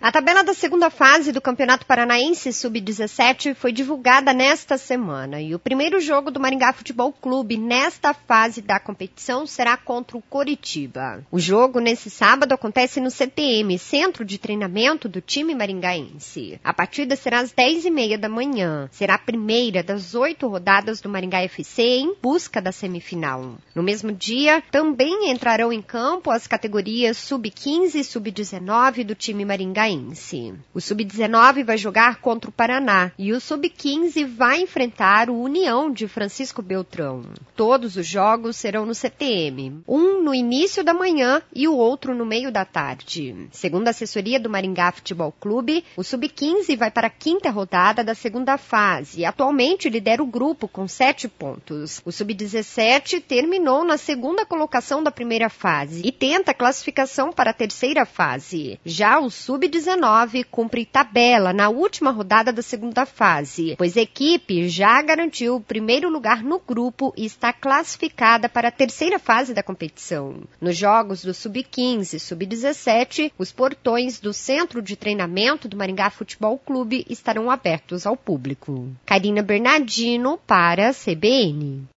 A tabela da segunda fase do Campeonato Paranaense Sub-17 foi divulgada nesta semana e o primeiro jogo do Maringá Futebol Clube nesta fase da competição será contra o Coritiba. O jogo nesse sábado acontece no CTM, Centro de Treinamento do time maringaense. A partida será às 10h30 da manhã. Será a primeira das 8 rodadas do Maringá FC em busca da semifinal. No mesmo dia, também entrarão em campo as categorias Sub-15 e Sub-19 do time maringaense. O Sub-19 vai jogar contra o Paraná e o Sub-15 vai enfrentar o União de Francisco Beltrão. Todos os jogos serão no CTM, um no início da manhã e o outro no meio da tarde. Segundo a assessoria do Maringá Futebol Clube, o Sub-15 vai para a 5ª rodada da segunda fase e atualmente lidera o grupo com 7 pontos. O Sub-17 terminou na 2ª colocação da primeira fase e tenta a classificação para a 3ª fase. Já o Sub-19 cumpre tabela na última rodada da segunda fase, pois a equipe já garantiu o primeiro lugar no grupo e está classificada para a 3ª fase da competição. Nos jogos do Sub-15 e Sub-17, os portões do Centro de Treinamento do Maringá Futebol Clube estarão abertos ao público. Karina Bernardino para a CBN.